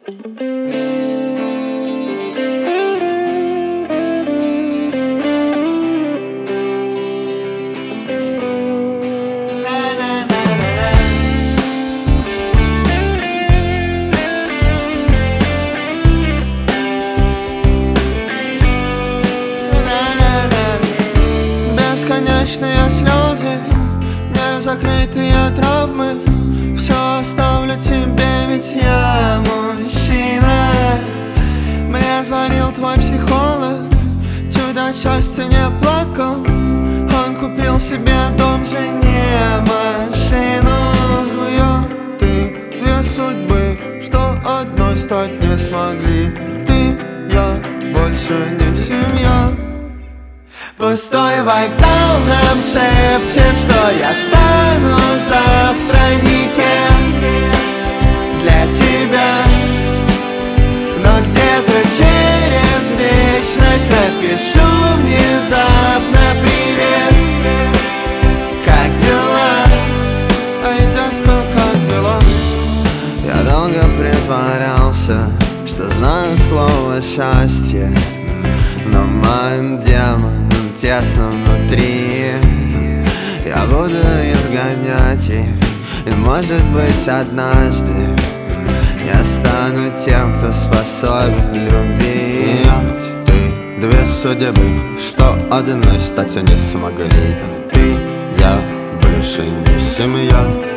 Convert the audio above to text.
Бесконечные слезы, незакрытые травмы. Все оставлю тебе, ведь я мужчина. Мне звонил твой психолог, чуть от счастья не плакал. Он купил себе дом, жене, машину. Я, ты, две судьбы, что одной стать не смогли. Ты, я, больше не семья. Пустой вокзал нам шепчет, что я стану завтра никем для тебя. Но где-то через вечность напишу внезапно привет. Как дела? Эй, детка, как дела? Я долго притворялся, что знаю слово счастье, но моим демоном тесно внутри. Я буду изгонять их, и может быть однажды я стану тем, кто способен любить. Ты, две судьбы, что одной стать не смогли. Ты, я, больше не семья.